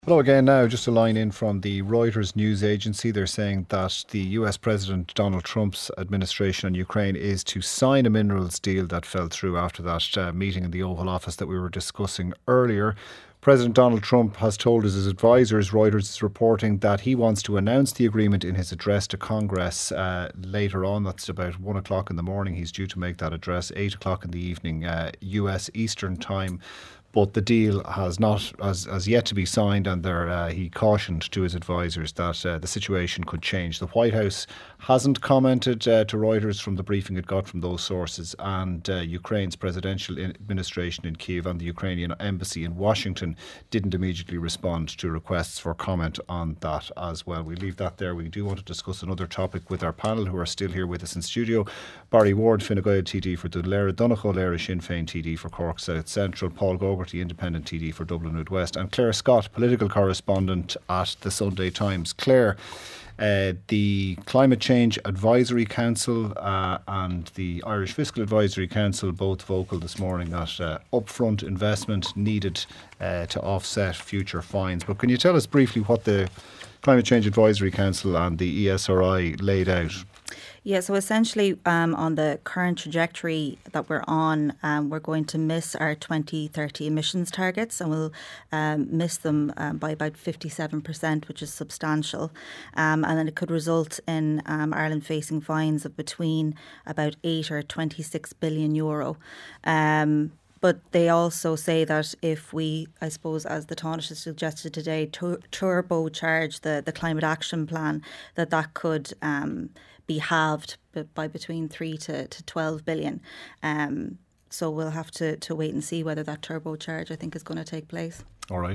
Hello again now, just a line in from the Reuters news agency. They're saying that the US President Donald Trump's administration on Ukraine is to sign a minerals deal that fell through after that meeting in the Oval Office that we were discussing earlier. President Donald Trump has told his advisors, Reuters is reporting, that he wants to announce the agreement in his address to Congress later on. That's about 1 o'clock in the morning. He's due to make that address, 8 o'clock in the evening, US Eastern Time. But the deal has not as yet to be signed, and he cautioned to his advisors that the situation could change. The White House hasn't commented to Reuters from the briefing it got from those sources, and Ukraine's presidential administration in Kyiv and the Ukrainian embassy in Washington didn't immediately respond to requests for comment on that as well. We leave that there. We do want to discuss another topic with our panel, who are still here with us in studio. Barry Ward, Fine Gael TD for Dunlera, Donegal Lera Sinn Féin TD for Cork South Central, Paul Gogarty, Independent TD for Dublin Mid West, and Claire Scott, political correspondent at the Sunday Times. Claire, the Climate Change Advisory Council and the Irish Fiscal Advisory Council both vocal this morning that upfront investment needed to offset future fines. But can you tell us briefly what the Climate Change Advisory Council and the ESRI laid out? Yeah, so essentially on the current trajectory that we're on, we're going to miss our 2030 emissions targets, and we'll miss them by about 57%, which is substantial. And then it could result in Ireland facing fines of between about 8 or 26 billion euro. But they also say that if we, I suppose, as the Taoiseach has suggested today, turbocharge the climate action plan, that could be halved by between 3 to 12 billion. So we'll have to wait and see whether that turbocharge, I think, is going to take place. All right.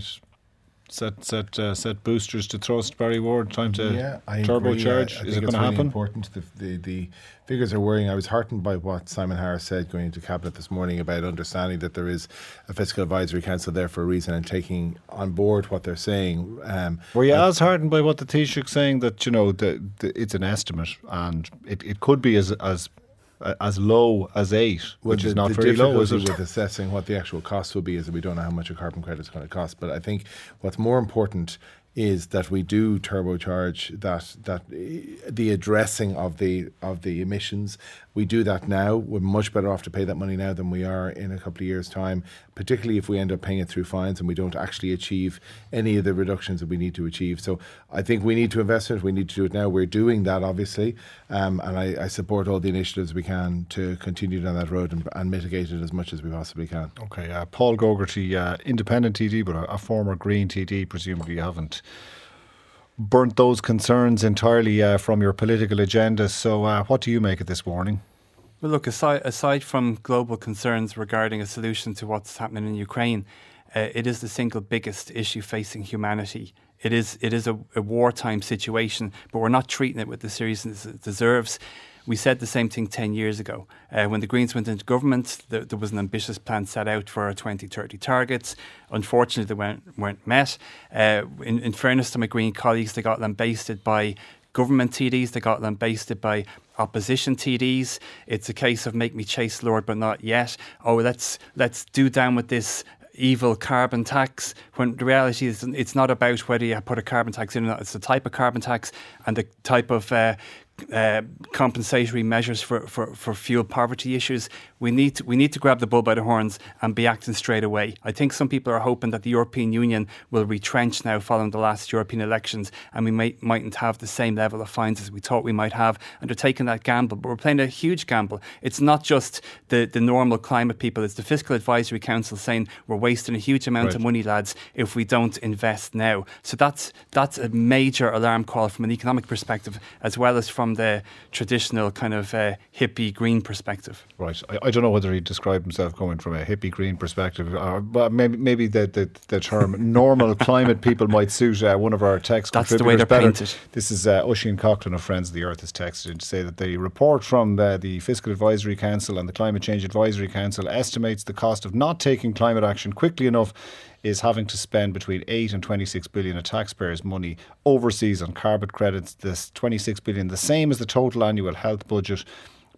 Set boosters to thrust, Barry Ward. Time to turbocharge. Is it going to happen? Really important. The figures are worrying. I was heartened by what Simon Harris said going into Cabinet this morning about understanding that there is a Fiscal Advisory Council there for a reason and taking on board what they're saying. Were you as heartened by what the Taoiseach saying that, it's an estimate and it could be as low as 8, which is not very low, is it? With assessing what the actual cost will be is that we don't know how much a carbon credit is going to cost. But I think what's more important is that we do turbocharge that the addressing of the emissions. We do that now. We're much better off to pay that money now than we are in a couple of years' time, particularly if we end up paying it through fines and we don't actually achieve any of the reductions that we need to achieve. So I think we need to invest in it. We need to do it now. We're doing that, obviously, and I support all the initiatives we can to continue down that road and mitigate it as much as we possibly can. Okay, Paul Gogarty, Independent TD, but a former Green TD, presumably you haven't burnt those concerns entirely from your political agenda. So what do you make of this warning? Well, look, aside from global concerns regarding a solution to what's happening in Ukraine, it is the single biggest issue facing humanity. It is a wartime situation, but we're not treating it with the seriousness it deserves. We said the same thing 10 years ago. When the Greens went into government, there was an ambitious plan set out for our 2030 targets. Unfortunately, they weren't met. In fairness to my Green colleagues, they got lambasted by government TDs, they got lambasted by opposition TDs. It's a case of make me chase Lord, but not yet. Oh, let's do down with this evil carbon tax, when the reality is it's not about whether you put a carbon tax in or not. It's the type of carbon tax and the type of compensatory measures for fuel poverty issues. We need to grab the bull by the horns and be acting straight away. I think some people are hoping that the European Union will retrench now following the last European elections, and we mightn't have the same level of fines as we thought we might have, and they're taking that gamble. But we're playing a huge gamble. It's not just the normal climate people, it's the Fiscal Advisory Council saying we're wasting a huge amount of money, lads, if we don't invest now. So that's a major alarm call from an economic perspective, as well as from the traditional kind of hippie green perspective. Right. I don't know whether he described himself coming from a hippie green perspective, but maybe the term normal climate people might suit one of our text That's contributors the way they're better. painted. This is Oisin Coughlin of Friends of the Earth has texted in to say that the report from the Fiscal Advisory Council and the Climate Change Advisory Council estimates the cost of not taking climate action quickly enough is having to spend between 8 and 26 billion of taxpayers' money overseas on carbon credits. This 26 billion, the same as the total annual health budget.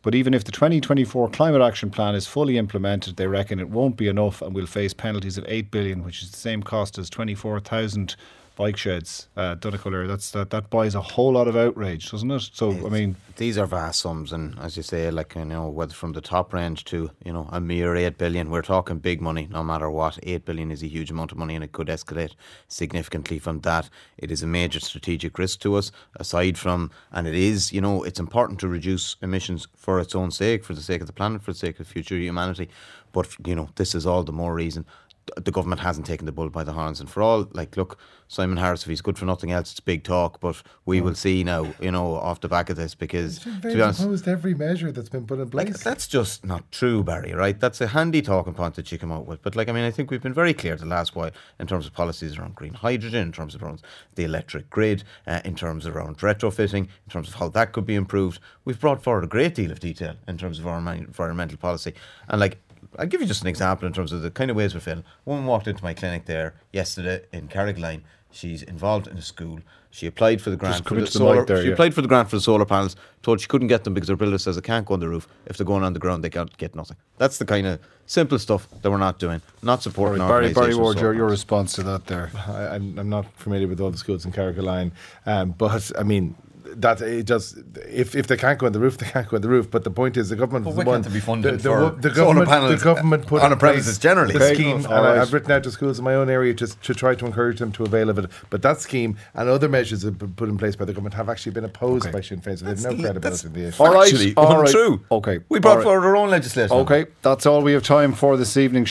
But even if the 2024 Climate Action Plan is fully implemented, they reckon it won't be enough and will face penalties of 8 billion, which is the same cost as 24,000 bike sheds. Donegal, that buys a whole lot of outrage, doesn't it? So, I mean, these are vast sums, and as you say, like, you know, whether from the top range to, you know, a mere 8 billion, we're talking big money no matter what. 8 billion is a huge amount of money, and it could escalate significantly from that. It is a major strategic risk to us, aside from, and it is, you know, it's important to reduce emissions for its own sake, for the sake of the planet, for the sake of future humanity. But, you know, this is all the more reason the government hasn't taken the bull by the horns. And for all, like, look, Simon Harris, if he's good for nothing else, it's big talk, but we will see now, you know, off the back of this, because to be honest, opposed to every measure that's been put in place. like, that's just not true, Barry, right? That's a handy talking point that you come out with. But, like, I mean, I think we've been very clear the last while in terms of policies around green hydrogen, in terms of around the electric grid, in terms of around retrofitting, in terms of how that could be improved. We've brought forward a great deal of detail in terms of our environmental policy. And, like, I'll give you just an example in terms of the kind of ways we're filling. Woman walked into my clinic there yesterday in Carrigaline. She's involved in a school. She applied for the grant for the solar. She applied for the grant for the solar panels. Told she couldn't get them because her builder says it can't go on the roof. If they're going on the ground, they can't get nothing. That's the kind of simple stuff that we're not doing. Not supporting Barry Ward, your response to that there. I'm not familiar with all the schools in Carrigaline, but I mean, that it does. If they can't go on the roof, they can't go on the roof. But the point is, the government Well, is why the one. can't they be funded the for solar government, panels the government put on in a premises place generally? the Okay, scheme, all and right. I've written out to schools in my own area to try to encourage them to avail of it. But that scheme and other measures that have been put in place by the government have actually been opposed Okay. by Sinn Féin. So they have no credibility in the issue. All right, Actually, all right. untrue. Okay, We brought all right. forward our own legislation. Okay, that's all we have time for this evening.